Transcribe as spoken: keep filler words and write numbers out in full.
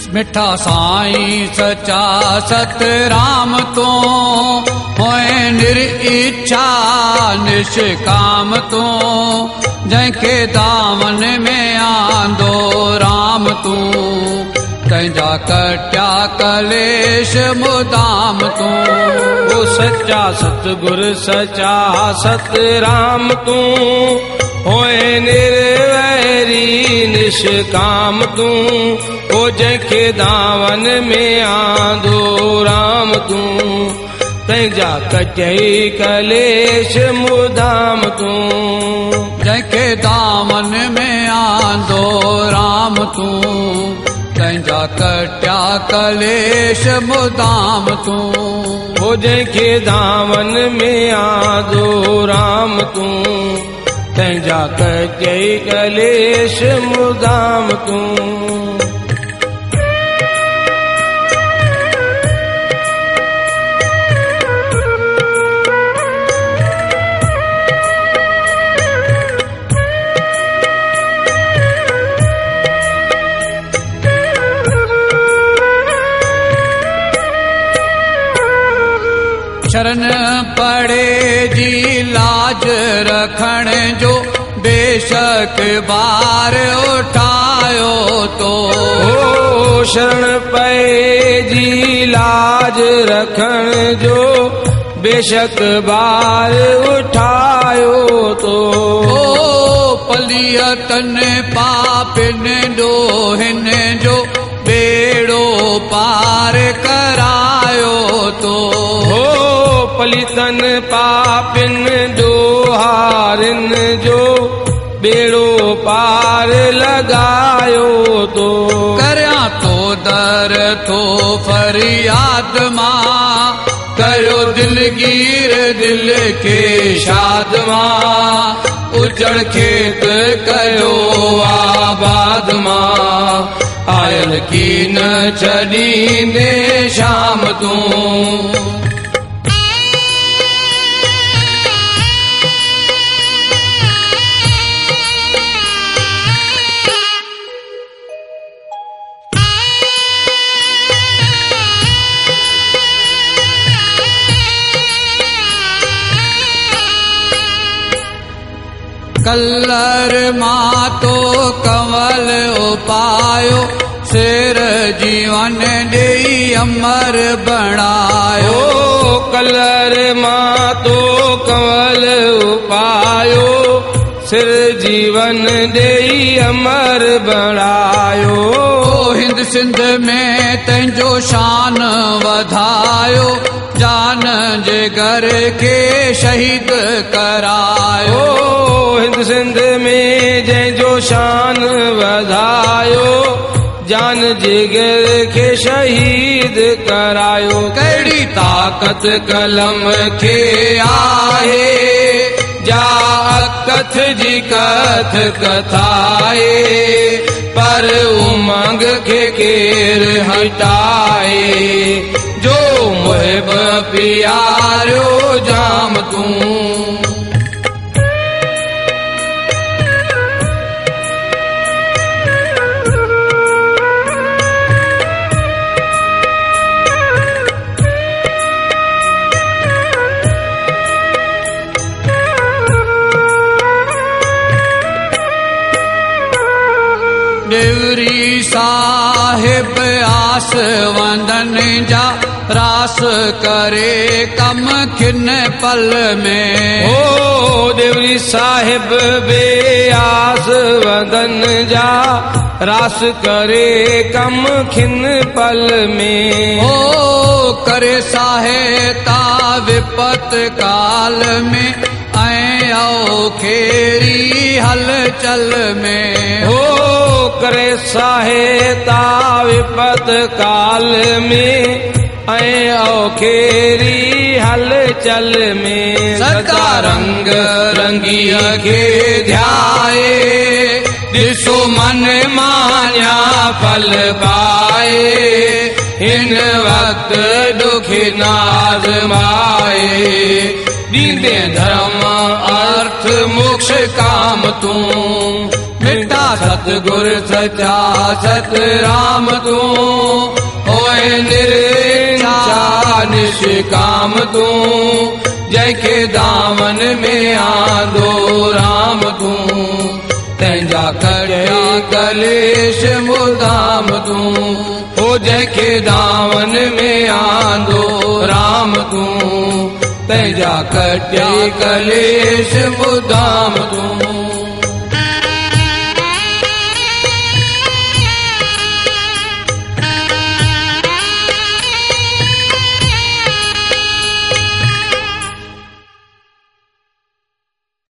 मिठा साईं सचा सतराम तो होए निर इच्छा निष्काम तो जंहिंखे दामन में आंदो राम तू तंहिंजा कट्या कलेश मुदाम तू वो सच्चा सतगुर सचा सतराम तू होए निर्वैरी निष्काम तू ओ जंहिंखे दामन में आंदो राम तू तंहिंजा कचई कलेश मुदाम तू जंहिंखे दामन में आंदो राम तू तंहिंजा कट्या कलेश मुदाम तू ओ जंहिंखे दामन में आंदो राम तू तंहिंजा कचई कलेश मुदाम तू शरण पड़े जी लाज रखण जो बेशक बार उठायो तो ओ शरण पए जी लाज रखण जो बेशक बार उठायो तो ओ पलियतन पापिन डोहिन जो बेड़ो पार करायो तो पलितन पापिन दोहारिन जो बेड़ो पार लगायो तो करया तो दर तो फरियाद मां कयो दिलगीर दिल के शाद मां उजड़ खेत कयो आबाद मां आयल की न छॾींदे शाम तूं कल्लर मां तो कंवल उपायो शेर जीवन ॾेई अमर बणायो कल्लर मां तो कंवल उपायो सिर जीवन ॾेई अमर बणायो हिंद सिंध में तंहिंजो शान वधायो जान जे घर के शहीद करायो हिंद सिंध में जंहिंजो शान वधायो जान जिगर के शहीद करायो कहिड़ी ताक़त कलम खे आहे जा कथ जी कथ कथाए पर उमंग खे केर हटाए जो मुहिब प्यारो जाम तूं देवरी साहिब आस वंदन जा रास करे कम खिन पल में ओ देवरी साहिब बे आस वंदन जा रास करे कम खिन पल में ओ करे सहायता विपत काल में ऐं औखेरी हलचल में हो करे सहायता विपत काल में ऐं औखेरी हलचल में सदा रंग रंगीअ खे ध्याए ॾिसो मन मान्या फल पाए हिन वक्त दुखी नाज़माए ॾींदे धर्म अर्थ मोक्ष काम तूं मिटा सतगुर सचा सतराम तू होए निरंचा निष्काम तू जैके दामन में आंदो राम तू तंहिंजा कटिया कलेश मुदाम तू हो जैके दामन में आंदो राम तू तंहिंजा कटिया कलेश मुदाम तू